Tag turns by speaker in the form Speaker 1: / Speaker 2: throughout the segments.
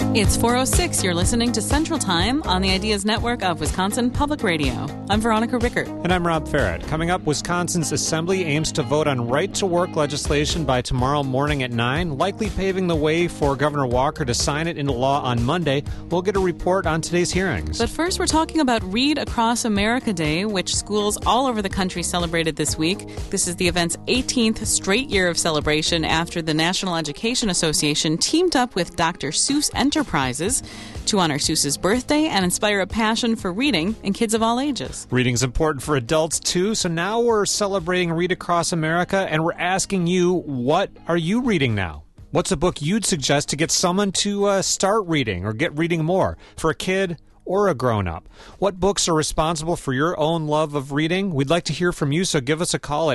Speaker 1: It's 4:06. You're listening to Central Time on the Ideas Network of Wisconsin Public Radio. I'm Veronica Rickert.
Speaker 2: And I'm Rob Farrett. Coming up, Wisconsin's Assembly aims to vote on right-to-work legislation by tomorrow morning at 9, likely paving the way for Governor Walker to sign it into law on Monday. We'll get a report on today's hearings.
Speaker 1: But first, we're talking about Read Across America Day, which schools all over the country celebrated this week. This is the event's 18th straight year of celebration after the National Education Association teamed up with Dr. Seuss Enterprises to honor Seuss's birthday and inspire a passion for reading in kids of all ages.
Speaker 2: Reading's important for adults, too, so now we're celebrating Read Across America, and we're asking you, what are you reading now? What's a book you'd suggest to get someone to start reading or get reading more for a kid or a grown-up? What books are responsible for your own love of reading? We'd like to hear from you, so give us a call at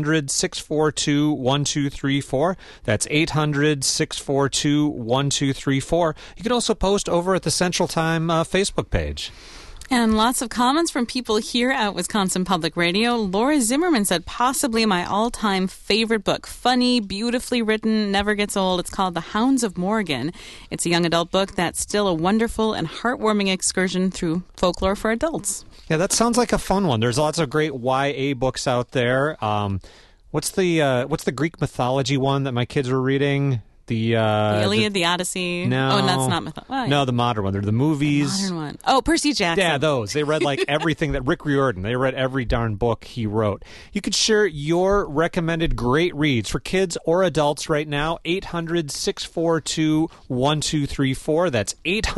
Speaker 2: 800-642-1234. That's 800-642-1234. You can also post over at the Central Time Facebook page.
Speaker 1: And lots of comments from people here at Wisconsin Public Radio. Laura Zimmerman said, possibly my all-time favorite book. Funny, beautifully written, never gets old. It's called The Hounds of Morgan. It's a young adult book that's still a wonderful and heartwarming excursion through folklore for adults.
Speaker 2: Yeah, that sounds like a fun one. There's lots of great YA books out there. What's the Greek mythology one that my kids were reading? The
Speaker 1: Iliad, the Odyssey.
Speaker 2: No.
Speaker 1: Oh, that's not mythology.
Speaker 2: No, the modern one. They're the movies.
Speaker 1: The modern one. Oh, Percy Jackson.
Speaker 2: Yeah, those. They read like everything that Rick Riordan. They read every darn book he wrote. You could share your recommended great reads for kids or adults right now. 800-642-1234. That's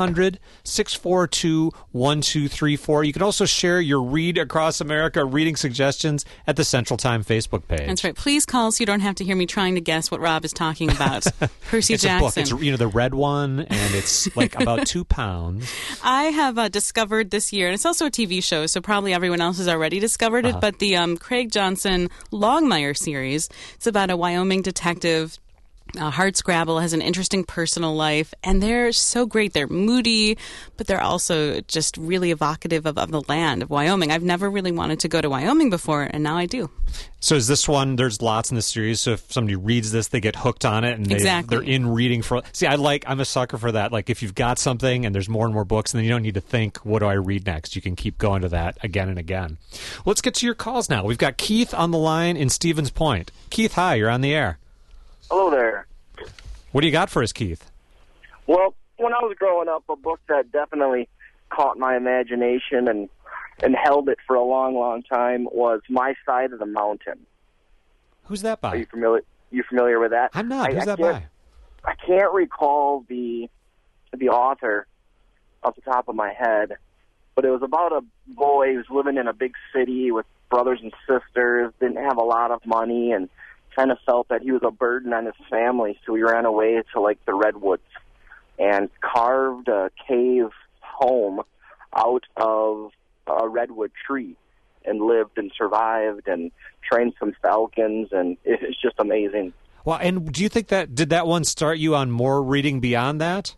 Speaker 2: 800-642-1234. You can also share your Read Across America reading suggestions at the Central Time Facebook page.
Speaker 1: That's right. Please call so you don't have to hear me trying to guess what Rob is talking about. Percy Jackson.
Speaker 2: It's a book. It's the red one, and it's like about 2 pounds.
Speaker 1: I have discovered this year, and it's also a TV show, so probably everyone else has already discovered it, but the Craig Johnson Longmire series. It's about a Wyoming detective. Hardscrabble has an interesting personal life, and they're so great. They're moody, but they're also just really evocative of the land of Wyoming. I've never really wanted to go to Wyoming before, and now I do.
Speaker 2: So is this one, there's lots in the series, so if somebody reads this, they get hooked on it, and they're in reading for... See, I'm a sucker for that. Like, if you've got something, and there's more and more books, and then you don't need to think, what do I read next? You can keep going to that again and again. Let's get to your calls now. We've got Keith on the line in Stevens Point. Keith, hi, you're on the air.
Speaker 3: Hello there.
Speaker 2: What do you got for us, Keith?
Speaker 3: Well, when I was growing up, a book that definitely caught my imagination and held it for a long, long time was My Side of the Mountain.
Speaker 2: Who's that by?
Speaker 3: Are you familiar? You familiar with that?
Speaker 2: I'm not. Who's that by?
Speaker 3: I can't recall the author off the top of my head, but it was about a boy who was living in a big city with brothers and sisters, didn't have a lot of money, and kind of felt that he was a burden on his family, so he ran away to, like, the redwoods and carved a cave home out of a redwood tree and lived and survived and trained some falcons, and it's just amazing.
Speaker 2: Well, and do you think did that one start you on more reading beyond that?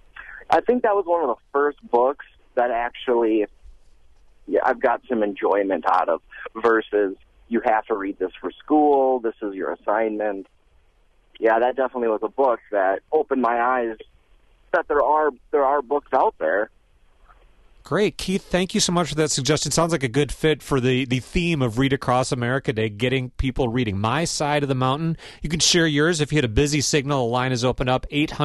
Speaker 3: I think that was one of the first books that actually I've got some enjoyment out of versus you have to read this for school, this is your assignment. Yeah, that definitely was a book that opened my eyes that there are books out there.
Speaker 2: Great. Keith, thank you so much for that suggestion. Sounds like a good fit for the theme of Read Across America Day, getting people reading. My Side of the Mountain. You can share yours. If you hit a busy signal, the line is open up,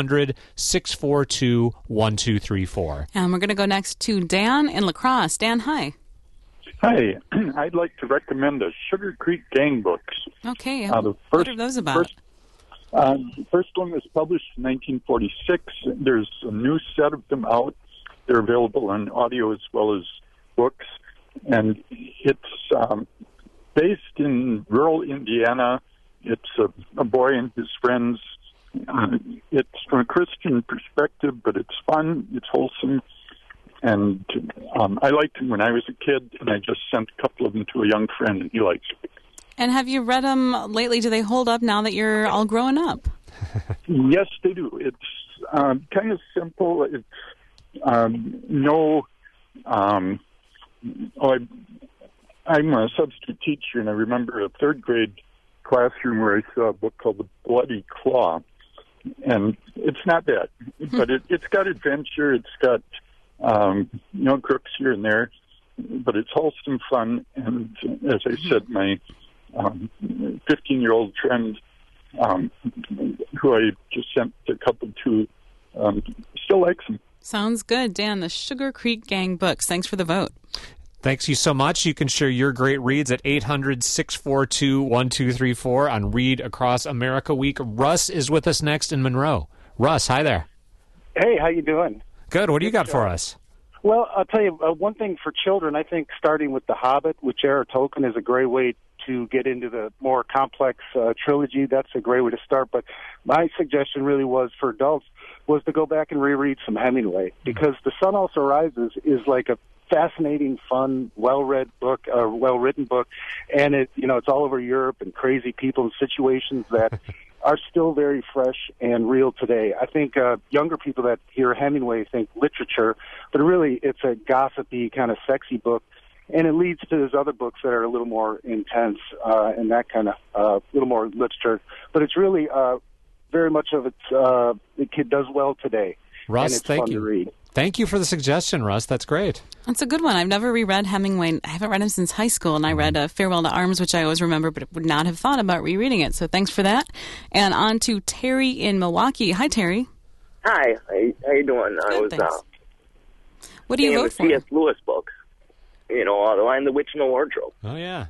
Speaker 2: 800-642-1234.
Speaker 1: And we're going to go next to Dan in La Crosse. Dan, hi.
Speaker 4: Hi. I'd like to recommend the Sugar Creek Gang books.
Speaker 1: Okay. What are those about?
Speaker 4: The first one was published in 1946. There's a new set of them out. They're available on audio as well as books. And it's based in rural Indiana. It's a boy and his friends. It's from a Christian perspective, but it's fun, it's wholesome. And I liked them when I was a kid, and I just sent a couple of them to a young friend, and he likes them.
Speaker 1: And have you read them lately? Do they hold up now that you're all growing up?
Speaker 4: Yes, they do. It's kind of simple. It's I'm a substitute teacher, and I remember a third grade classroom where I saw a book called The Bloody Claw. and it's not bad. But it's got adventure. It's got crooks here and there, but it's wholesome fun. And as I said, my 15-year-old friend, who I just sent a couple to, still likes them.
Speaker 1: Sounds good. Dan, the Sugar Creek Gang books. Thanks for the vote.
Speaker 2: Thanks you so much. You can share your great reads at 800-642-1234 on Read Across America Week. Russ is with us next in Monroe. Russ, hi there.
Speaker 5: Hey, how you doing?
Speaker 2: Good. What do you got for us?
Speaker 5: Well, I'll tell you, one thing for children, I think starting with The Hobbit with J.R.R. Tolkien is a great way to get into the more complex trilogy. That's a great way to start. But my suggestion really was for adults was to go back and reread some Hemingway, because The Sun Also Rises is like a fascinating, fun, well-written book, and it's all over Europe and crazy people and situations that are still very fresh and real today. I think younger people that hear Hemingway think literature, but really it's a gossipy kind of sexy book, and it leads to his other books that are a little more intense and that kind of little more literature. But it's really very much of its the kid does well today.
Speaker 2: Russ,
Speaker 5: and it's
Speaker 2: thank
Speaker 5: fun
Speaker 2: you.
Speaker 5: To read.
Speaker 2: Thank you for the suggestion, Russ. That's great.
Speaker 1: That's a good one. I've never reread Hemingway. I haven't read him since high school, and I read Farewell to Arms, which I always remember, but would not have thought about rereading it. So thanks for that. And on to Terry in Milwaukee. Hi, Terry.
Speaker 6: Hi. How you doing?
Speaker 1: Good, thanks. What do you vote for?
Speaker 6: C.S. Lewis books. The Lion, the Witch, and the Wardrobe.
Speaker 2: Oh, yeah.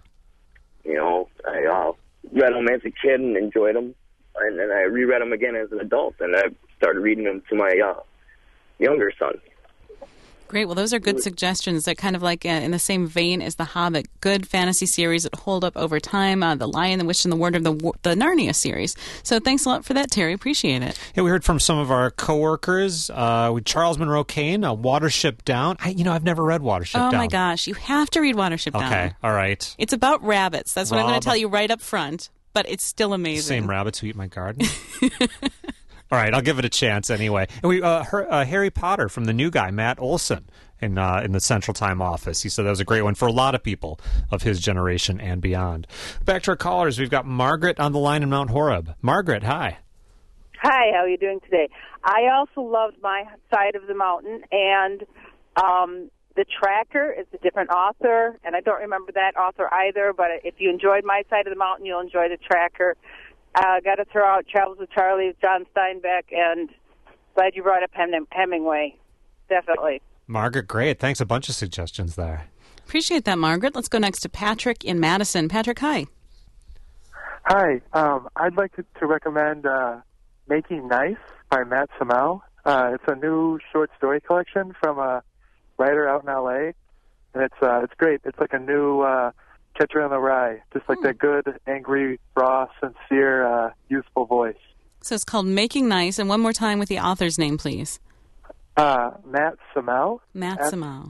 Speaker 6: I read them as a kid and enjoyed them, and then I reread them again as an adult, and I started reading them to my younger son.
Speaker 1: Great. Well, those are good suggestions. They're kind of like in the same vein as The Hobbit. Good fantasy series that hold up over time. The Lion, the Witch, and the Wardrobe, the Narnia series. So thanks a lot for that, Terry. Appreciate it.
Speaker 2: Yeah, we heard from some of our coworkers. With Charles Monroe Kane, Watership Down. I've never read Watership Down.
Speaker 1: Oh, my gosh. You have to read Watership Down.
Speaker 2: Okay. All right.
Speaker 1: It's about rabbits. That's what I'm going to tell you right up front. But it's still amazing.
Speaker 2: Same rabbits who eat my garden? All right, I'll give it a chance anyway. And we Harry Potter from the new guy, Matt Olson, in the Central Time office. He said that was a great one for a lot of people of his generation and beyond. Back to our callers. We've got Margaret on the line in Mount Horeb. Margaret, hi.
Speaker 7: Hi, how are you doing today? I also loved My Side of the Mountain, and The Tracker is a different author, and I don't remember that author either, but if you enjoyed My Side of the Mountain, you'll enjoy The Tracker. Got to throw out Travels with Charlie, John Steinbeck, and glad you brought up Hemingway. Definitely.
Speaker 2: Margaret, great. Thanks. A bunch of suggestions there.
Speaker 1: Appreciate that, Margaret. Let's go next to Patrick in Madison. Patrick, hi.
Speaker 8: Hi. I'd like to recommend Making Nice by Matt Samel. It's a new short story collection from a writer out in L.A., and it's great. It's like a new Catcher in the Rye, just like that good, angry, raw, sincere, youthful voice.
Speaker 1: So it's called Making Nice, and one more time with the author's name, please.
Speaker 8: Matt Samel.
Speaker 1: Matt Samel.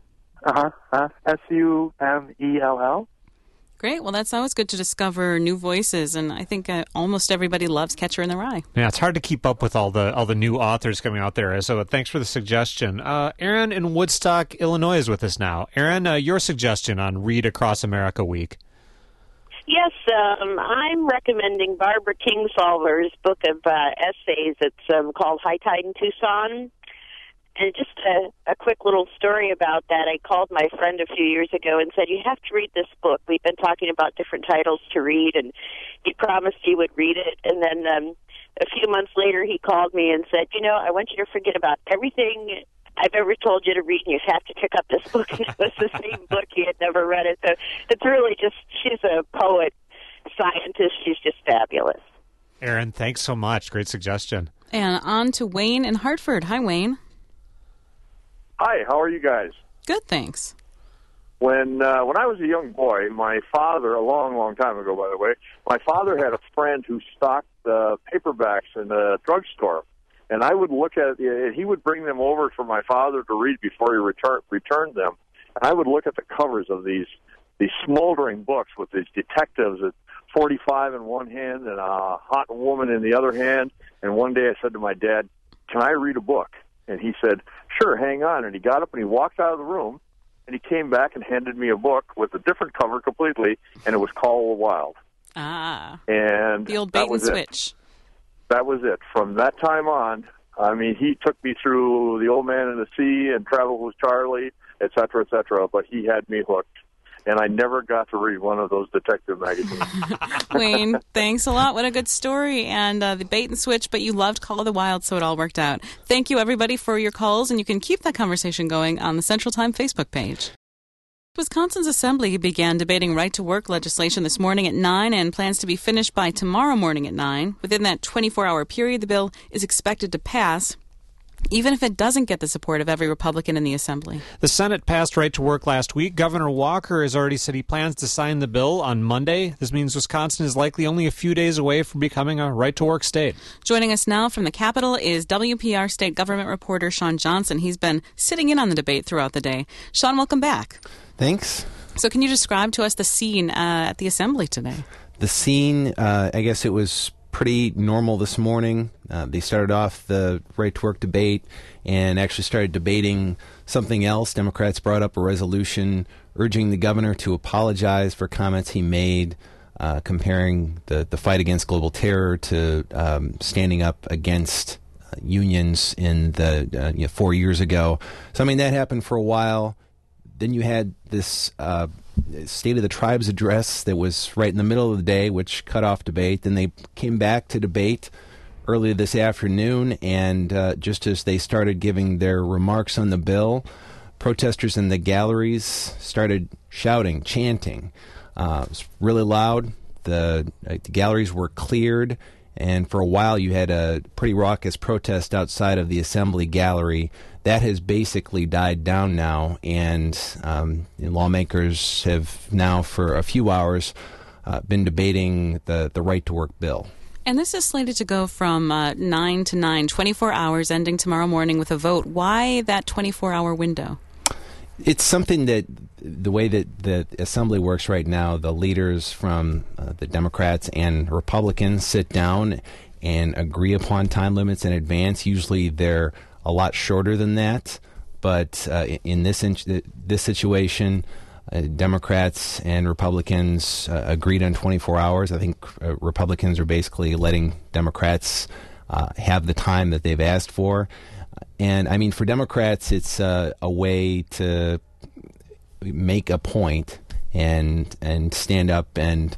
Speaker 8: S-U-M-E-L-L.
Speaker 1: Great. Well, that's always good to discover new voices, and I think almost everybody loves Catcher in the Rye.
Speaker 2: Yeah, it's hard to keep up with all the new authors coming out there. So thanks for the suggestion. Aaron in Woodstock, Illinois is with us now. Aaron, your suggestion on Read Across America Week.
Speaker 9: Yes, I'm recommending Barbara Kingsolver's book of essays. It's called High Tide in Tucson. And just a quick little story about that. I called my friend a few years ago and said, you have to read this book. We've been talking about different titles to read, and he promised he would read it. And then a few months later, he called me and said, I want you to forget about everything I've ever told you to read, and you have to pick up this book. And it was the same book. He had never read it. So it's really just, she's a poet, scientist. She's just fabulous.
Speaker 2: Aaron, thanks so much. Great suggestion.
Speaker 1: And on to Wayne in Hartford. Hi, Wayne.
Speaker 10: Hi, how are you guys?
Speaker 1: Good, thanks.
Speaker 10: When I was a young boy, my father, a long, long time ago, by the way, my father had a friend who stocked paperbacks in the drugstore. And I would look at it, he would bring them over for my father to read before he returned them. And I would look at the covers of these smoldering books with these detectives at 45 in one hand and a hot woman in the other hand. And one day I said to my dad, can I read a book? And he said, sure, hang on. And he got up and he walked out of the room, and he came back and handed me a book with a different cover completely, and it was Call of the Wild.
Speaker 1: Ah.
Speaker 10: And
Speaker 1: the old bait and switch.
Speaker 10: that was it. From that time on, I mean, he took me through The Old Man and the Sea and Travel with Charlie, et cetera, but he had me hooked. And I never got to read one of those detective magazines.
Speaker 1: Wayne, thanks a lot. What a good story. And the bait and switch, but you loved Call of the Wild, so it all worked out. Thank you, everybody, for your calls, and you can keep that conversation going on the Central Time Facebook page. Wisconsin's Assembly began debating right-to-work legislation this morning at 9 and plans to be finished by tomorrow morning at 9. Within that 24-hour period, the bill is expected to pass, even if it doesn't get the support of every Republican in the Assembly.
Speaker 2: The Senate passed right to work last week. Governor Walker has already said he plans to sign the bill on Monday. This means Wisconsin is likely only a few days away from becoming a right to work state.
Speaker 1: Joining us now from the Capitol is WPR state government reporter Sean Johnson. He's been sitting in on the debate throughout the day. Sean, welcome back.
Speaker 11: Thanks.
Speaker 1: So can you describe to us the scene at the Assembly today?
Speaker 11: The scene, I guess it was pretty normal this morning. They started off the right-to-work debate and actually started debating something else. Democrats brought up a resolution urging the governor to apologize for comments he made comparing the fight against global terror to standing up against unions in the 4 years ago. So, I mean, that happened for a while. Then you had this State of the Tribes address that was right in the middle of the day, which cut off debate. Then they came back to debate earlier this afternoon, and just as they started giving their remarks on the bill, protesters in the galleries started shouting, chanting. It was really loud. The galleries were cleared, and for a while you had a pretty raucous protest outside of the Assembly gallery. That has basically died down now, and lawmakers have now for a few hours been debating the right-to-work bill.
Speaker 1: And this is slated to go from 9 to 9, 24 hours, ending tomorrow morning with a vote. Why that 24-hour window?
Speaker 11: It's something that the way that the Assembly works right now, the leaders from the Democrats and Republicans sit down and agree upon time limits in advance. Usually they're a lot shorter than that, but in this situation, Democrats and Republicans agreed on 24 hours. I think Republicans are basically letting Democrats have the time that they've asked for. And, I mean, for Democrats, it's a way to make a point and stand up and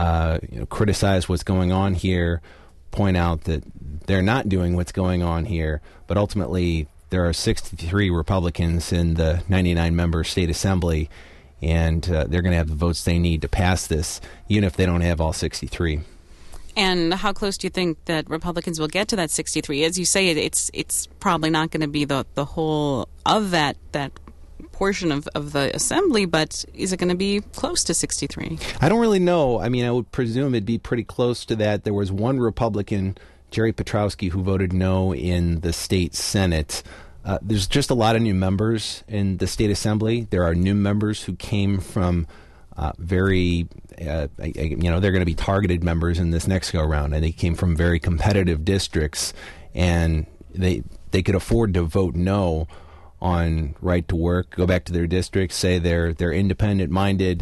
Speaker 11: criticize what's going on here, point out that they're not doing what's going on here, but ultimately there are 63 Republicans in the 99-member state assembly, and they're going to have the votes they need to pass this, even if they don't have all 63.
Speaker 1: And how close do you think that Republicans will get to that 63? As you say, it's probably not going to be the whole of that portion of the assembly, but is it going to be close to 63?
Speaker 11: I don't really know. I mean, I would presume it'd be pretty close to that. There was one Republican, Jerry Petrowski, who voted no in the state Senate. There's just a lot of new members in the state assembly. There are new members who came from they're going to be targeted members in this next go-around, and they came from very competitive districts, and they could afford to vote no on right to work, go back to their districts, say they're independent-minded,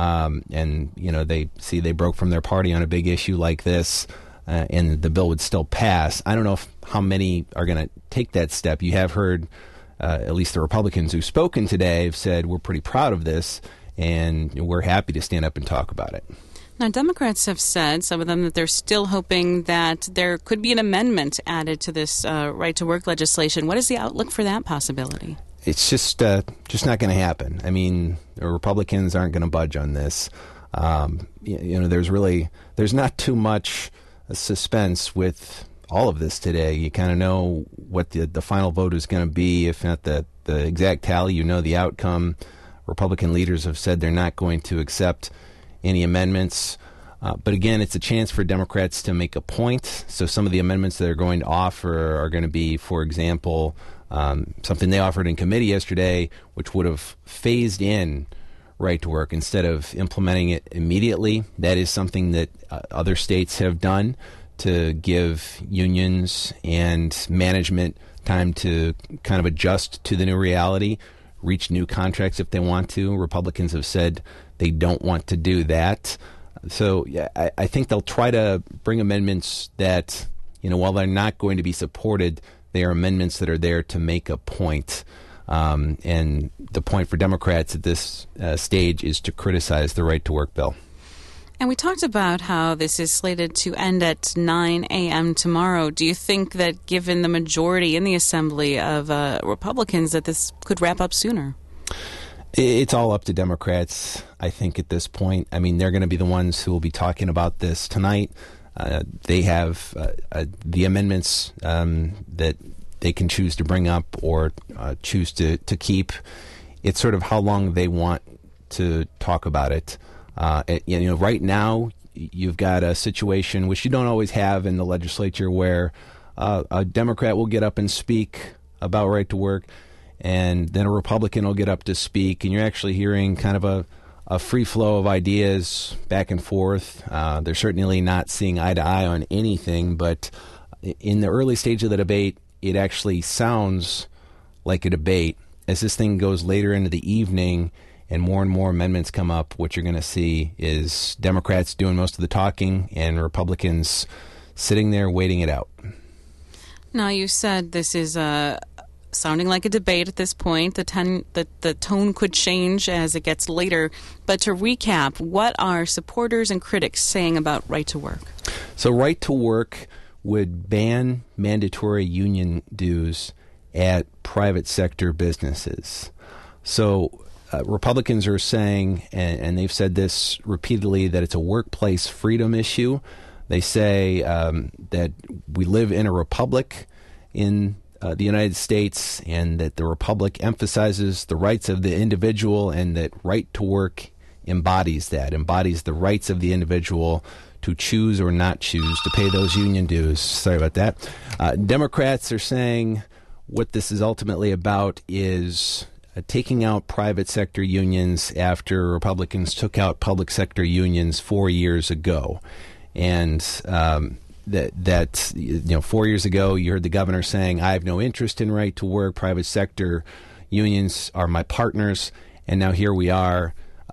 Speaker 11: and they broke from their party on a big issue like this, and the bill would still pass. I don't know how many are going to take that step. You have heard at least the Republicans who've spoken today have said we're pretty proud of this, and we're happy to stand up and talk about it.
Speaker 1: Now, Democrats have said, some of them, that they're still hoping that there could be an amendment added to this right-to-work legislation. What is the outlook for that possibility?
Speaker 11: It's just not going to happen. I mean, the Republicans aren't going to budge on this. There's not too much suspense with all of this today. You kind of know what the final vote is going to be, if not the exact tally. You know the outcome. Republican leaders have said they're not going to accept any amendments. But again, it's a chance for Democrats to make a point. So some of the amendments they're going to offer are going to be, for example, something they offered in committee yesterday, which would have phased in right to work instead of implementing it immediately. That is something that other states have done to give unions and management time to kind of adjust to the new reality, reach new contracts if they want to. Republicans have said they don't want to do that. So yeah, I think they'll try to bring amendments that while they're not going to be supported, they are amendments that are there to make a point. And the point for Democrats at this stage is to criticize the right to work bill.
Speaker 1: And we talked about how this is slated to end at 9 a.m. tomorrow. Do you think that given the majority in the Assembly of Republicans that this could wrap up sooner?
Speaker 11: It's all up to Democrats, I think, at this point. I mean, they're going to be the ones who will be talking about this tonight. They have the amendments that they can choose to bring up or choose to keep. It's sort of how long they want to talk about it. Right now, you've got a situation which you don't always have in the legislature where a Democrat will get up and speak about right to work, and then a Republican will get up to speak, and you're actually hearing kind of a free flow of ideas back and forth. They're certainly not seeing eye to eye on anything, but in the early stage of the debate, it actually sounds like a debate. As this thing goes later into the evening and more amendments come up, what you're going to see is Democrats doing most of the talking and Republicans sitting there waiting it out.
Speaker 1: Now, you said this is sounding like a debate at this point. The tone could change as it gets later. But to recap, what are supporters and critics saying about right to work?
Speaker 11: So right to work would ban mandatory union dues at private sector businesses. So Republicans are saying, and they've said this repeatedly, that it's a workplace freedom issue. They say that we live in a republic in the United States, and that the republic emphasizes the rights of the individual, and that right to work embodies the rights of the individual to choose or not choose to pay those union dues. Sorry about that. Democrats are saying what this is ultimately about is taking out private sector unions after Republicans took out public sector unions 4 years ago. And that 4 years ago, you heard the governor saying, I have no interest in right to work. Private sector unions are my partners. And now here we are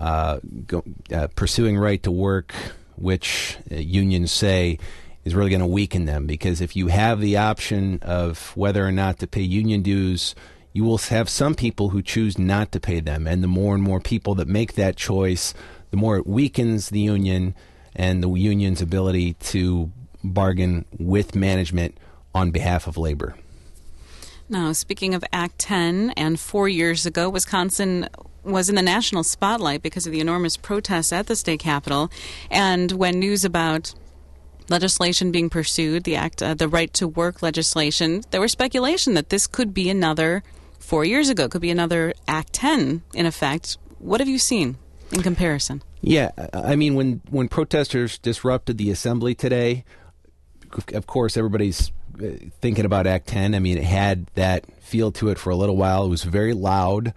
Speaker 11: pursuing right to work, which unions say is really going to weaken them. Because if you have the option of whether or not to pay union dues, you will have some people who choose not to pay them. And the more and more people that make that choice, the more it weakens the union and the union's ability to bargain with management on behalf of labor.
Speaker 1: Now, speaking of Act 10, and 4 years ago, Wisconsin was in the national spotlight because of the enormous protests at the state capitol. And when news about legislation being pursued, the right to work legislation, there was speculation that this could be another 4 years ago, could be another Act 10 in effect. What have you seen in comparison?
Speaker 11: Yeah, I mean, when protesters disrupted the assembly today, of course, everybody's thinking about Act 10. I mean, it had that feel to it for a little while. It was very loud,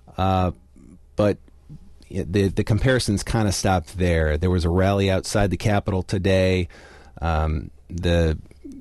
Speaker 11: but the comparisons kind of stopped there. There was a rally outside the Capitol today. The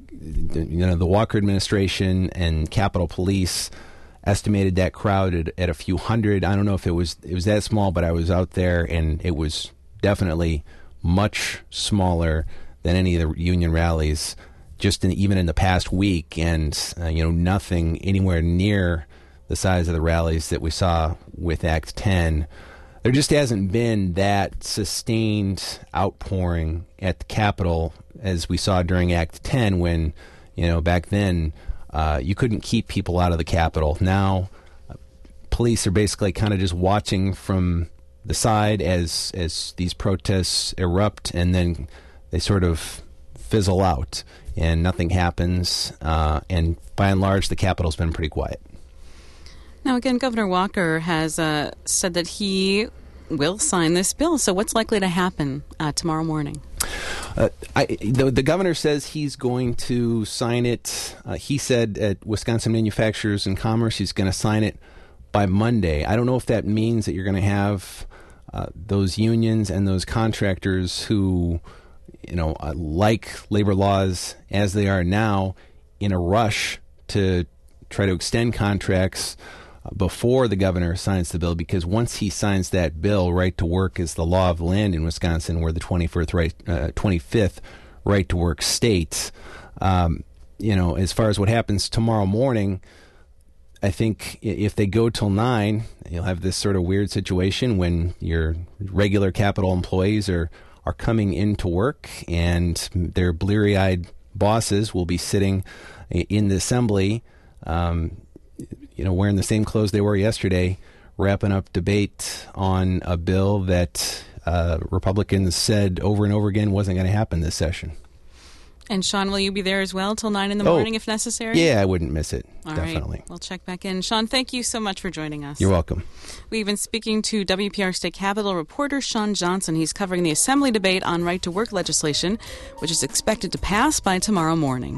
Speaker 11: Walker administration and Capitol Police estimated that crowd at a few hundred. I don't know if it was that small, but I was out there, and it was definitely much smaller than any of the union rallies, even in the past week, and nothing anywhere near the size of the rallies that we saw with Act 10. There just hasn't been that sustained outpouring at the Capitol as we saw during Act 10, when back then you couldn't keep people out of the Capitol. Now, police are basically kind of just watching from the side as these protests erupt, and then they sort of fizzle out, and nothing happens. And by and large, the Capitol's been pretty quiet.
Speaker 1: Now, again, Governor Walker has said that he will sign this bill. So what's likely to happen tomorrow morning?
Speaker 11: The governor says he's going to sign it. He said at Wisconsin Manufacturers and Commerce he's going to sign it by Monday. I don't know if that means that you're going to have those unions and those contractors who, like labor laws as they are now, in a rush to try to extend contracts before the governor signs the bill, because once he signs that bill, right to work is the law of the land in Wisconsin. We're the 25th right to work state. As far as what happens tomorrow morning, I think if they go till 9, you'll have this sort of weird situation when your regular Capitol employees are coming into work and their bleary-eyed bosses will be sitting in the assembly, wearing the same clothes they wore yesterday, wrapping up debate on a bill that Republicans said over and over again wasn't going to happen this session.
Speaker 1: And Sean, will you be there as well till 9 in the morning if necessary?
Speaker 11: Yeah, I wouldn't miss it.
Speaker 1: All
Speaker 11: definitely.
Speaker 1: Right. We'll check back in. Sean, thank you so much for joining us.
Speaker 11: You're welcome.
Speaker 1: We've been speaking to WPR State Capitol reporter Sean Johnson. He's covering the Assembly debate on right-to-work legislation, which is expected to pass by tomorrow morning.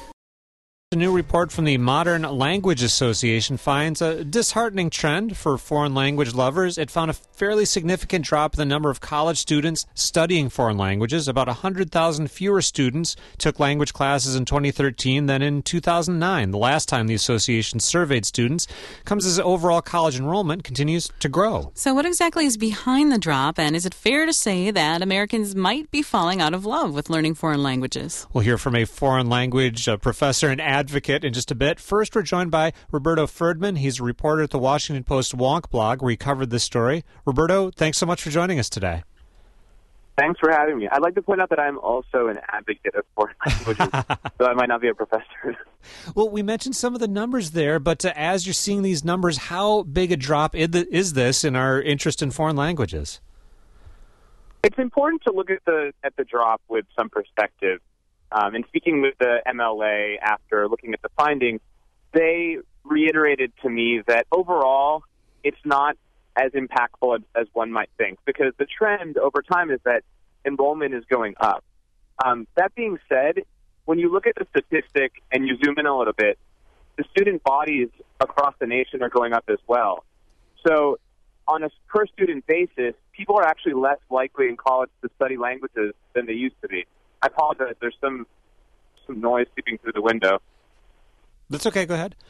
Speaker 2: A new report from the Modern Language Association finds a disheartening trend for foreign language lovers. It found a fairly significant drop in the number of college students studying foreign languages. About 100,000 fewer students took language classes in 2013 than in 2009, the last time the association surveyed students. Comes as overall college enrollment continues to grow.
Speaker 1: So what exactly is behind the drop, and is it fair to say that Americans might be falling out of love with learning foreign languages?
Speaker 2: We'll hear from a foreign language professor and advocate in just a bit. First, we're joined by Roberto Ferdman. He's a reporter at the Washington Post Wonk blog, where he covered this story. Roberto, thanks so much for joining us today.
Speaker 12: Thanks for having me. I'd like to point out that I'm also an advocate of foreign languages, so I might not be a professor.
Speaker 2: Well, we mentioned some of the numbers there, but as you're seeing these numbers, how big a drop is this in our interest in foreign languages?
Speaker 12: It's important to look at the drop with some perspective. And speaking with the MLA after looking at the findings, they reiterated to me that overall it's not as impactful as one might think, because the trend over time is that enrollment is going up. That being said, when you look at the statistic and you zoom in a little bit, the student bodies across the nation are going up as well. So on a per-student basis, people are actually less likely in college to study languages than they used to be. I apologize. There's some noise seeping through the window.
Speaker 2: That's okay. Go ahead.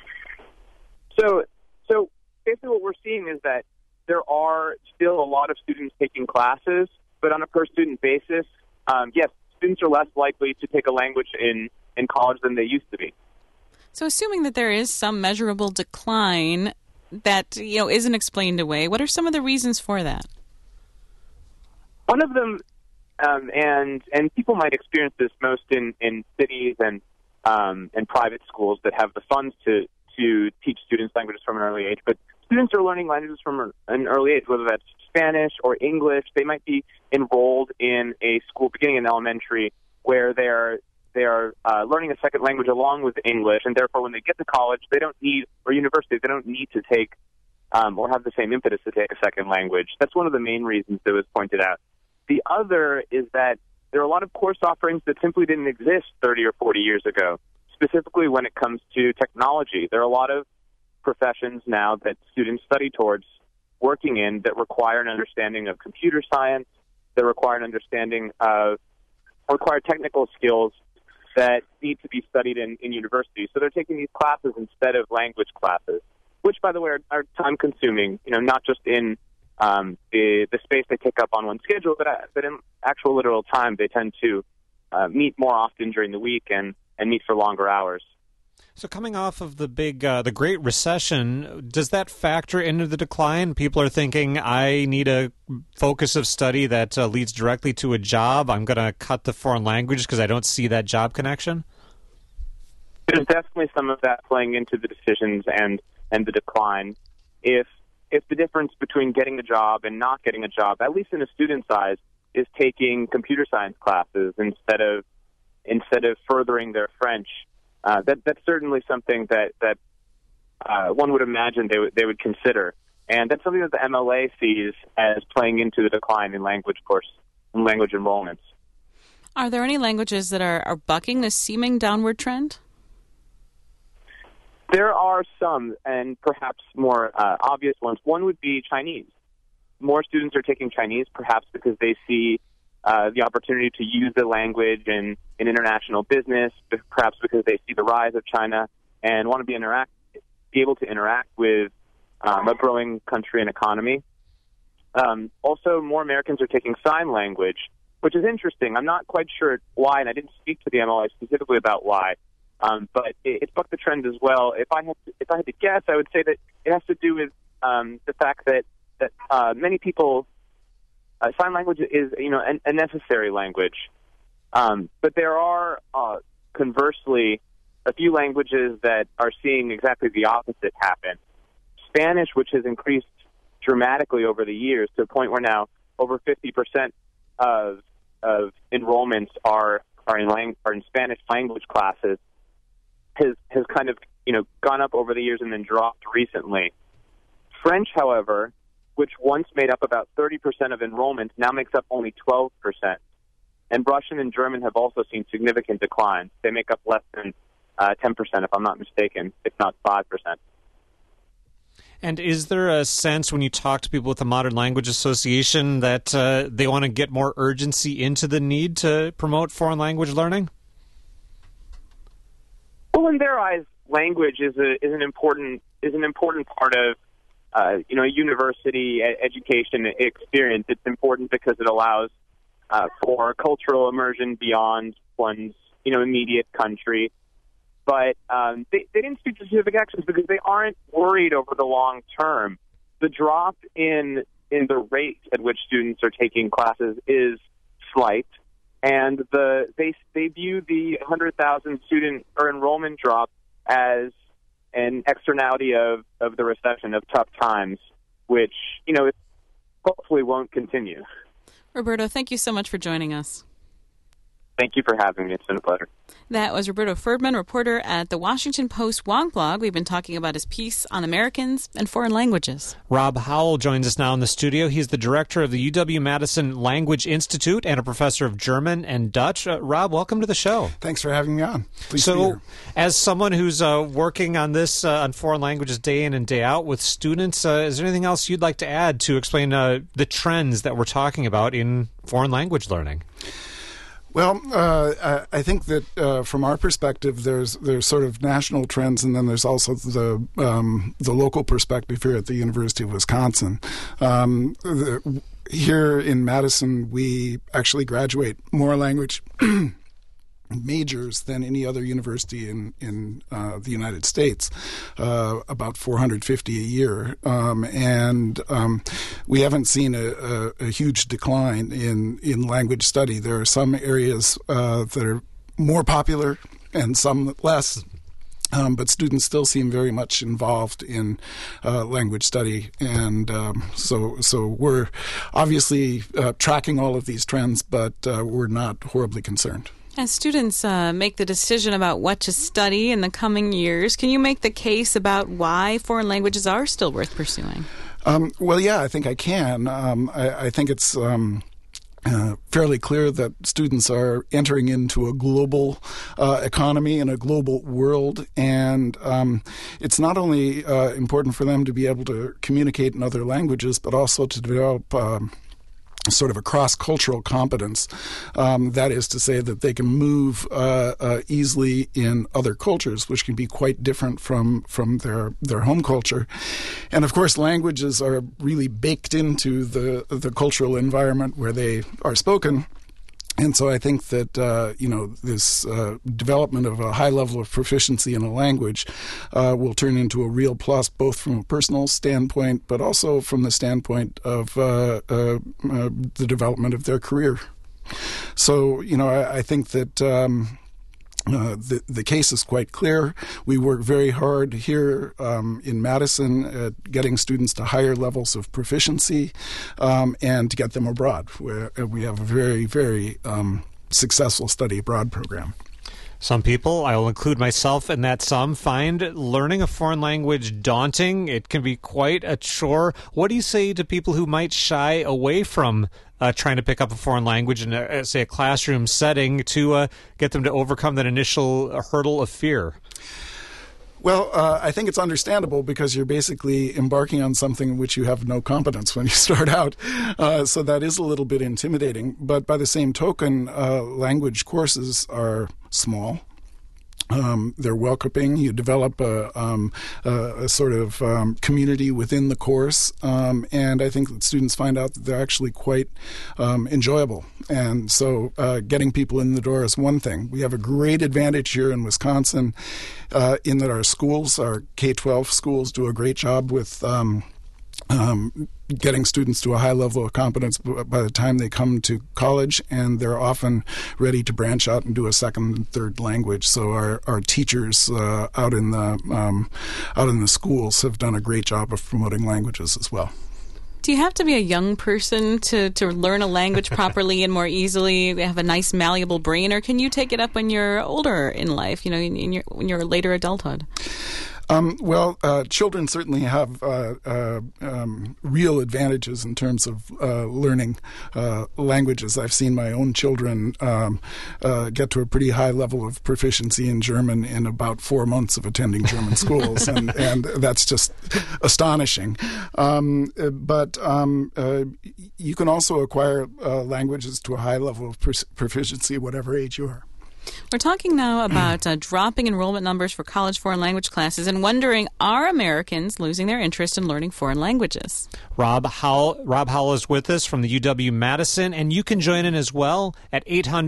Speaker 12: So basically what we're seeing is that there are still a lot of students taking classes, but on a per-student basis, yes, students are less likely to take a language in college than they used to be.
Speaker 1: So assuming that there is some measurable decline that isn't explained away, what are some of the reasons for that?
Speaker 12: One of them, and people might experience this most in cities and private schools that have the funds to teach students languages from an early age. But students are learning languages from an early age, whether that's Spanish or English. They might be enrolled in a school beginning in elementary where they are learning a second language along with English, and therefore when they get to college, they don't need, or university, they don't need to take or have the same impetus to take a second language. That's one of the main reasons that was pointed out. The other is that there are a lot of course offerings that simply didn't exist 30 or 40 years ago, specifically when it comes to technology. There are a lot of professions now that students study towards working in that require an understanding of computer science, that require an understanding of, require technical skills that need to be studied in universities. So they're taking these classes instead of language classes, which, by the way, are time-consuming, not just in the space they take up on one schedule, but in actual literal time, they tend to meet more often during the week and meet for longer hours.
Speaker 2: So coming off of the Great Recession, does that factor into the decline? People are thinking, I need a focus of study that leads directly to a job. I'm going to cut the foreign language because I don't see that job connection?
Speaker 12: There's definitely some of that playing into the decisions and the decline. If the difference between getting a job and not getting a job, at least in a student's eyes, is taking computer science classes instead of furthering their French, that's certainly something that one would imagine they would consider, and that's something that the MLA sees as playing into the decline in language enrollments.
Speaker 1: Are there any languages that are bucking this seeming downward trend?
Speaker 12: There are some, and perhaps more obvious ones. One would be Chinese. More students are taking Chinese, perhaps because they see the opportunity to use the language in international business, perhaps because they see the rise of China and want to be able to interact with a growing country and economy. Also, more Americans are taking sign language, which is interesting. I'm not quite sure why, and I didn't speak to the MLA specifically about why, but it bucked the trend as well. If I had to guess, I would say that it has to do with the fact that many people, sign language is a necessary language, but there are conversely a few languages that are seeing exactly the opposite happen. Spanish, which has increased dramatically over the years to a point where now over 50% of enrollments are in Spanish language classes, has kind of gone up over the years and then dropped recently. French, however, which once made up about 30% of enrollments, now makes up only 12%. And Russian and German have also seen significant declines. They make up less than 10%, if I'm not mistaken, if not 5%.
Speaker 2: And is there a sense when you talk to people with the Modern Language Association that they want to get more urgency into the need to promote foreign language learning?
Speaker 12: Well, in their eyes, language is an important part of a university education experience. It's important because it allows for cultural immersion beyond one's immediate country. But they didn't speak to specific actions because they aren't worried over the long term. The drop in the rate at which students are taking classes is slight, and they view the 100,000 student or enrollment drop as an externality of the recession, of tough times, which it hopefully won't continue.
Speaker 1: Roberto, thank you so much for joining us.
Speaker 12: Thank you for having me. It's been a pleasure.
Speaker 1: That was Roberto Ferdman, reporter at the Washington Post Wong blog. We've been talking about his piece on Americans and foreign languages.
Speaker 2: Rob Howell joins us now in the studio. He's the director of the UW-Madison Language Institute and a professor of German and Dutch. Rob, welcome to the show.
Speaker 13: Thanks for having me on. Pleased to be here.
Speaker 2: As someone who's working on this on foreign languages day in and day out with students, is there anything else you'd like to add to explain the trends that we're talking about in foreign language learning?
Speaker 13: Well, I think that from our perspective, there's sort of national trends, and then there's also the local perspective here at the University of Wisconsin. Here in Madison, we actually graduate more language majors than any other university in the United States, about 450 a year. And we haven't seen a huge decline in language study. There are some areas that are more popular and some less. But students still seem very much involved in language study, and so we're obviously tracking all of these trends, but we're not horribly concerned.
Speaker 1: As students make the decision about what to study in the coming years, can you make the case about why foreign languages are still worth pursuing?
Speaker 13: Well, yeah, I think I can. I think it's fairly clear that students are entering into a global economy and a global world, and it's not only important for them to be able to communicate in other languages, but also to develop sort of a cross-cultural competence. That is to say that they can move easily in other cultures, which can be quite different from their home culture. And of course, languages are really baked into the cultural environment where they are spoken. And so I think that, this development of a high level of proficiency in a language will turn into a real plus, both from a personal standpoint, but also from the standpoint of the development of their career. So, I think that the case is quite clear. We work very hard here in Madison at getting students to higher levels of proficiency and to get them abroad, where we have a very, very successful study abroad program.
Speaker 2: Some people, I will include myself in that some, find learning a foreign language daunting. It can be quite a chore. What do you say to people who might shy away from trying to pick up a foreign language in, say, a classroom setting to get them to overcome that initial hurdle of fear?
Speaker 13: Well, I think it's understandable because you're basically embarking on something in which you have no competence when you start out. So that is a little bit intimidating. But by the same token, language courses are small. They're welcoming. You develop a sort of community within the course, and I think that students find out that they're actually quite enjoyable. And so getting people in the door is one thing. We have a great advantage here in Wisconsin in that our schools, our K-12 schools, do a great job with getting students to a high level of competence by the time they come to college, and they're often ready to branch out and do a second and third language. So our teachers out in the schools have done a great job of promoting languages as well.
Speaker 1: Do you have to be a young person to learn a language properly and more easily, have a nice malleable brain, or can you take it up when you're older in life, in your later adulthood?
Speaker 13: Children certainly have real advantages in terms of learning languages. I've seen my own children get to a pretty high level of proficiency in German in about 4 months of attending German schools, and that's just astonishing. But you can also acquire languages to a high level of proficiency, whatever age you are.
Speaker 1: We're talking now about dropping enrollment numbers for college foreign language classes and wondering, are Americans losing their interest in learning foreign languages?
Speaker 2: Rob Howell is with us from the UW-Madison, and you can join in as well at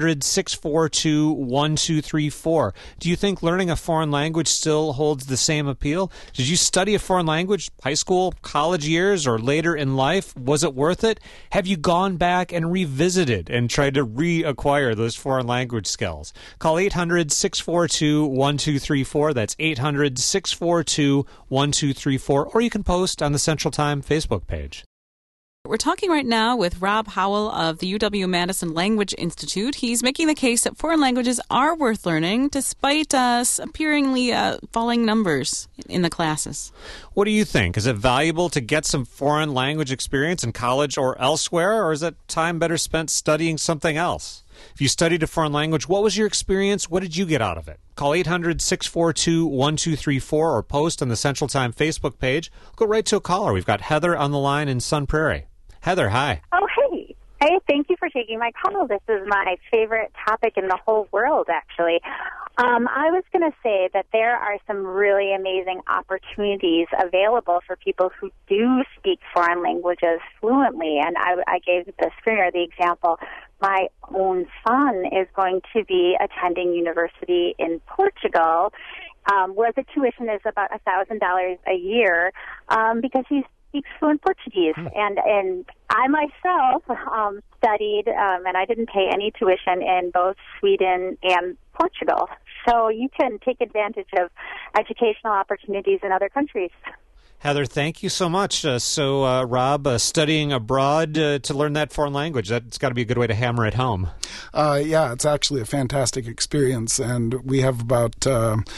Speaker 2: 800-642-1234. Do you think learning a foreign language still holds the same appeal? Did you study a foreign language, high school, college years, or later in life? Was it worth it? Have you gone back and revisited and tried to reacquire those foreign language skills? Call 800-642-1234. That's 800-642-1234. Or you can post on the Central Time Facebook page.
Speaker 1: We're talking right now with Rob Howell of the UW-Madison Language Institute. He's making the case that foreign languages are worth learning despite appearingly falling numbers in the classes.
Speaker 2: What do you think? Is it valuable to get some foreign language experience in college or elsewhere, or is it time better spent studying something else? If you studied a foreign language, what was your experience? What did you get out of it? Call 800-642-1234 or post on the Central Time Facebook page. Go right to a caller. We've got Heather on the line in Sun Prairie. Heather, hi.
Speaker 14: Oh, hey. Hey, thank you for taking my call. This is my favorite topic in the whole world, actually. I was going to say that there are some really amazing opportunities available for people who do speak foreign languages fluently. And I gave the screener the example. My own son is going to be attending university in Portugal, where the tuition is about $1,000 a year, because he speaks fluent Portuguese. And I myself studied, and I didn't pay any tuition in both Sweden and Portugal. So you can take advantage of educational opportunities in other countries.
Speaker 2: Heather, thank you so much. Rob, studying abroad to learn that foreign language, that's got to be a good way to hammer it home.
Speaker 13: Yeah, it's actually a fantastic experience, and we have about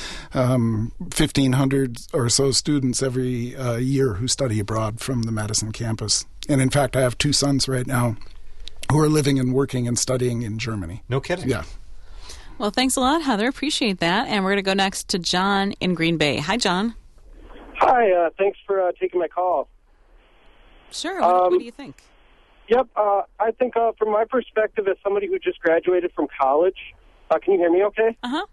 Speaker 13: 1,500 or so students every year who study abroad from the Madison campus. And in fact, I have 2 sons right now who are living and working and studying in Germany.
Speaker 2: No kidding.
Speaker 13: Yeah.
Speaker 1: Well, thanks a lot, Heather. Appreciate that. And we're going to go next to John in Green Bay. Hi, John.
Speaker 15: Hi, thanks for taking my call.
Speaker 1: Sure. What do you think?
Speaker 15: Yep, I think from my perspective as somebody who just graduated from college, can you hear me okay?
Speaker 1: Uh-huh.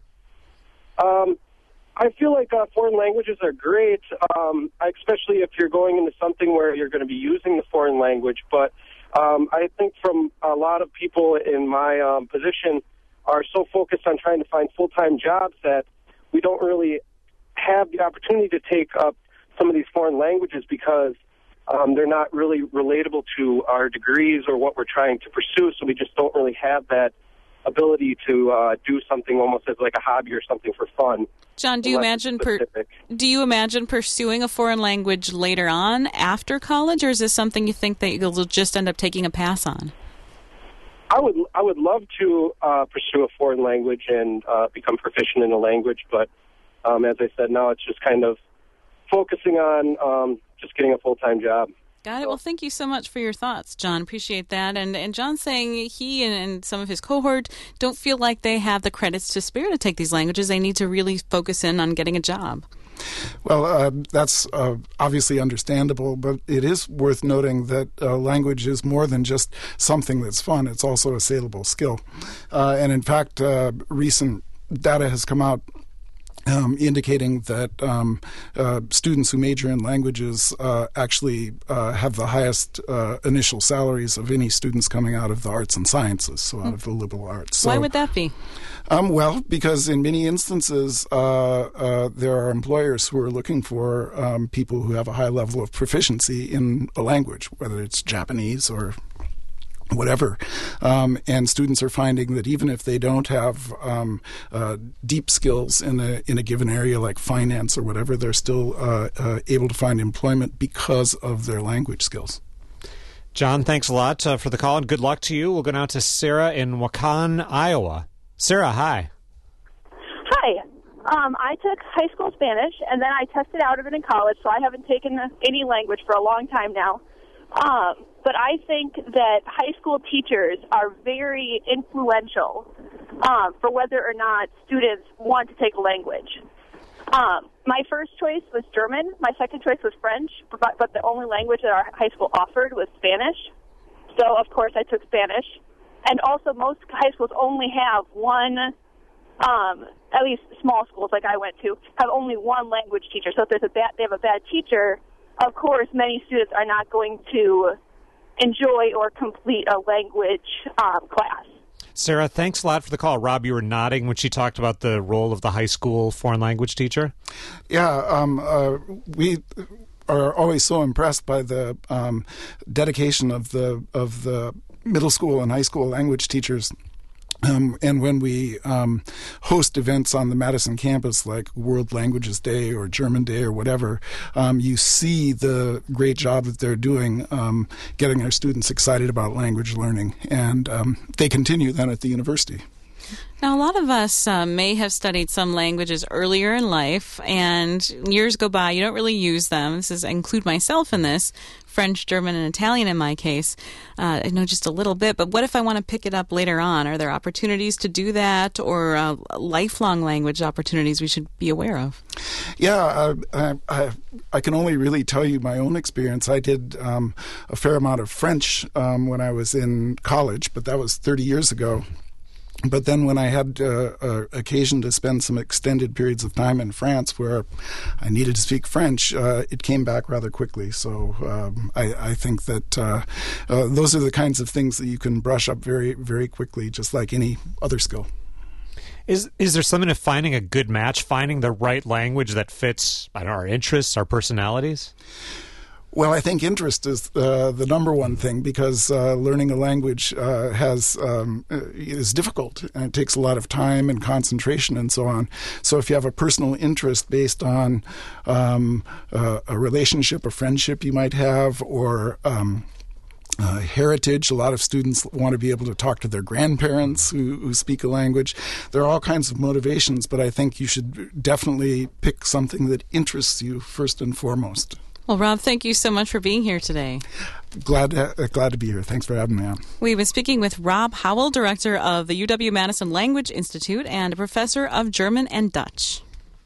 Speaker 15: I feel like foreign languages are great, especially if you're going into something where you're going to be using the foreign language. But I think from a lot of people in my position are so focused on trying to find full-time jobs that we don't really have the opportunity to take up some of these foreign languages because they're not really relatable to our degrees or what we're trying to pursue, so we just don't really have that ability to do something almost as like a hobby or something for fun.
Speaker 1: John, do you imagine pursuing a foreign language later on after college, or is this something you think that you'll just end up taking a pass on?
Speaker 15: I would love to pursue a foreign language and become proficient in a language, but as I said, now it's just kind of focusing on just getting a full-time job.
Speaker 1: Got it. Well, thank you so much for your thoughts, John. Appreciate that. And John's saying he and some of his cohort don't feel like they have the credits to spare to take these languages. They need to really focus in on getting a job.
Speaker 13: Well, that's obviously understandable, but it is worth noting that language is more than just something that's fun. It's also a saleable skill. And in fact, recent data has come out indicating that students who major in languages actually have the highest initial salaries of any students coming out of the arts and sciences, so out of the liberal arts. So,
Speaker 1: why would that be?
Speaker 13: Well, because in many instances, there are employers who are looking for people who have a high level of proficiency in a language, whether it's Japanese or whatever. And students are finding that even if they don't have deep skills in a given area like finance or whatever, they're still able to find employment because of their language skills.
Speaker 2: John, thanks a lot for the call, and good luck to you. We'll go now to Sarah in Waukon, Iowa. Sarah, hi.
Speaker 16: Hi. I took high school Spanish, and then I tested out of it in college, so I haven't taken any language for a long time now. But I think that high school teachers are very influential for whether or not students want to take a language. My first choice was German. My second choice was French, but the only language that our high school offered was Spanish. So, of course, I took Spanish. And also, most high schools only have one, at least small schools like I went to, have only one language teacher. So if they have a bad teacher, of course, many students are not going to enjoy or complete a language class.
Speaker 2: Sarah, thanks a lot for the call. Rob, you were nodding when she talked about the role of the high school foreign language teacher.
Speaker 13: Yeah, we are always so impressed by the dedication of the middle school and high school language teachers. And when we host events on the Madison campus like World Languages Day or German Day or whatever, you see the great job that they're doing getting our students excited about language learning. And they continue then at the university.
Speaker 1: Now, a lot of us may have studied some languages earlier in life, and years go by, you don't really use them. I include myself in this, French, German, and Italian in my case. I know just a little bit, but what if I want to pick it up later on? Are there opportunities to do that, or lifelong language opportunities we should be aware of?
Speaker 13: Yeah, I can only really tell you my own experience. I did a fair amount of French when I was in college, but that was 30 years ago. But then when I had occasion to spend some extended periods of time in France where I needed to speak French, it came back rather quickly. So I think that those are the kinds of things that you can brush up very, very quickly, just like any other skill.
Speaker 2: Is there something to finding a good match, finding the right language that fits, I don't know, our interests, our personalities?
Speaker 13: Well, I think interest is the number one thing, because learning a language is difficult, and it takes a lot of time and concentration and so on. So if you have a personal interest based on a relationship, a friendship you might have, or heritage. A lot of students want to be able to talk to their grandparents who speak a language. There are all kinds of motivations, but I think you should definitely pick something that interests you first and foremost.
Speaker 1: Well, Rob, thank you so much for being here today.
Speaker 13: Glad to be here. Thanks for having me on.
Speaker 1: We've been speaking with Rob Howell, director of the UW-Madison Language Institute and a professor of German and Dutch.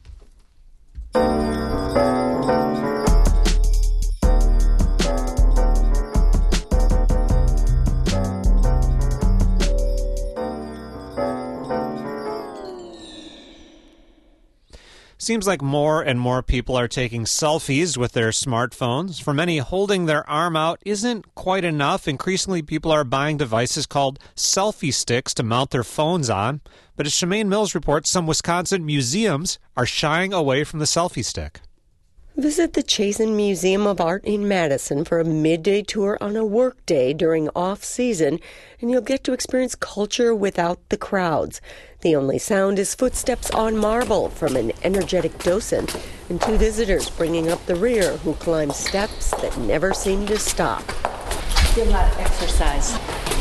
Speaker 2: Seems like more and more people are taking selfies with their smartphones. For many, holding their arm out isn't quite enough. Increasingly, people are buying devices called selfie sticks to mount their phones on. But as Shemaine Mills reports, some Wisconsin museums are shying away from the selfie stick.
Speaker 17: Visit the Chazen Museum of Art in Madison for a midday tour on a workday during off-season, and you'll get to experience culture without the crowds. The only sound is footsteps on marble from an energetic docent and two visitors bringing up the rear who climb steps that never seem to stop.
Speaker 18: Do a lot of exercise.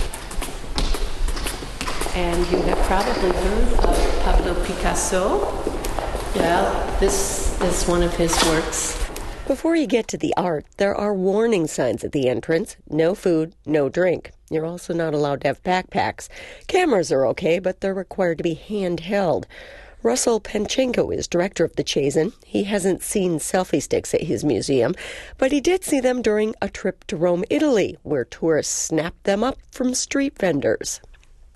Speaker 18: And you have probably heard of Pablo Picasso. Well, this is one of his works.
Speaker 17: Before you get to the art, there are warning signs at the entrance. No food, no drink. You're also not allowed to have backpacks. Cameras are okay, but they're required to be handheld. Russell Panchenko is director of the Chazen. He hasn't seen selfie sticks at his museum, but he did see them during a trip to Rome, Italy, where tourists snapped them up from street vendors.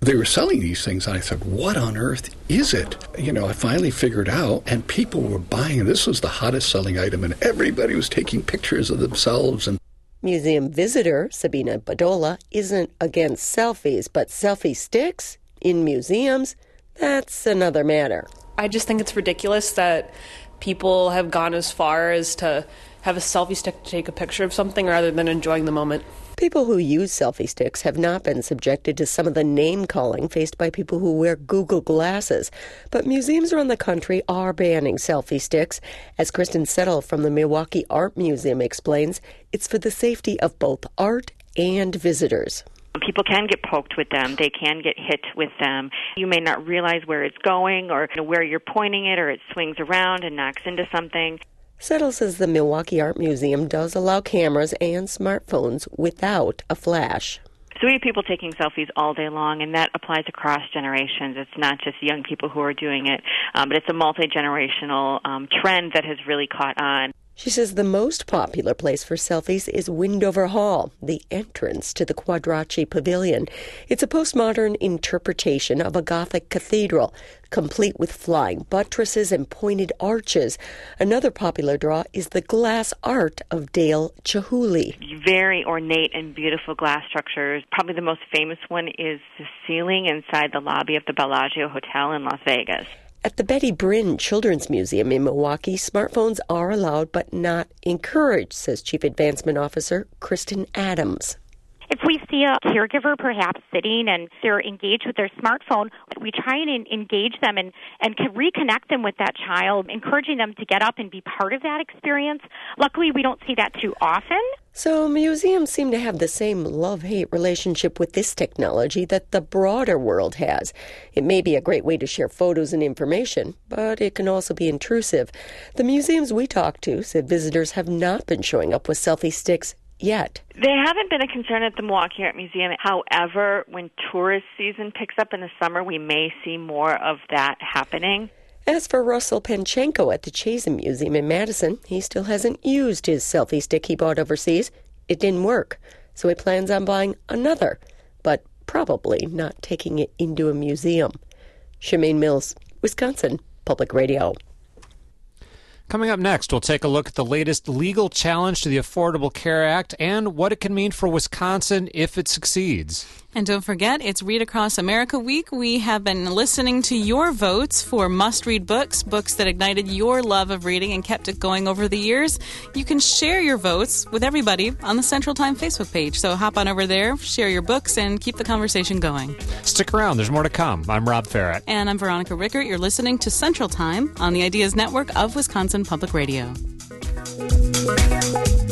Speaker 19: They were selling these things, and I thought, what on earth is it? I finally figured out, and people were buying. This was the hottest selling item, and everybody was taking pictures of themselves. And
Speaker 17: museum visitor Sabina Badola isn't against selfies, but selfie sticks in museums, that's another matter.
Speaker 20: I just think it's ridiculous that people have gone as far as to have a selfie stick to take a picture of something rather than enjoying the moment.
Speaker 17: People who use selfie sticks have not been subjected to some of the name-calling faced by people who wear Google glasses. But museums around the country are banning selfie sticks. As Kristen Settle from the Milwaukee Art Museum explains, it's for the safety of both art and visitors.
Speaker 21: People can get poked with them. They can get hit with them. You may not realize where it's going or where you're pointing it, or it swings around and knocks into something.
Speaker 17: Settle says the Milwaukee Art Museum does allow cameras and smartphones without a flash.
Speaker 21: So we have people taking selfies all day long, and that applies across generations. It's not just young people who are doing it, but it's a multi-generational trend that has really caught on.
Speaker 17: She says the most popular place for selfies is Windover Hall, the entrance to the Quadracci Pavilion. It's a postmodern interpretation of a Gothic cathedral, complete with flying buttresses and pointed arches. Another popular draw is the glass art of Dale Chihuly.
Speaker 21: Very ornate and beautiful glass structures. Probably the most famous one is the ceiling inside the lobby of the Bellagio Hotel in Las Vegas.
Speaker 17: At the Betty Brinn Children's Museum in Milwaukee, smartphones are allowed but not encouraged, says Chief Advancement Officer Kristen Adams.
Speaker 22: If we see a caregiver perhaps sitting and they're engaged with their smartphone, we try and engage them and reconnect them with that child, encouraging them to get up and be part of that experience. Luckily, we don't see that too often.
Speaker 17: So museums seem to have the same love-hate relationship with this technology that the broader world has. It may be a great way to share photos and information, but it can also be intrusive. The museums we talked to said visitors have not been showing up with selfie sticks yet.
Speaker 21: They haven't been a concern at the Milwaukee Art Museum. However, when tourist season picks up in the summer, we may see more of that happening.
Speaker 17: As for Russell Panchenko at the Chazen Museum in Madison, he still hasn't used his selfie stick he bought overseas. It didn't work, so he plans on buying another, but probably not taking it into a museum. Shemaine Mills, Wisconsin Public Radio.
Speaker 2: Coming up next, we'll take a look at the latest legal challenge to the Affordable Care Act and what it can mean for Wisconsin if it succeeds.
Speaker 1: And don't forget, it's Read Across America Week. We have been listening to your votes for must-read books that ignited your love of reading and kept it going over the years. You can share your votes with everybody on the Central Time Facebook page. So hop on over there, share your books, and keep the conversation going.
Speaker 2: Stick around. There's more to come. I'm Rob Farrett.
Speaker 1: And I'm Veronica Rickert. You're listening to Central Time on the Ideas Network of Wisconsin Public Radio.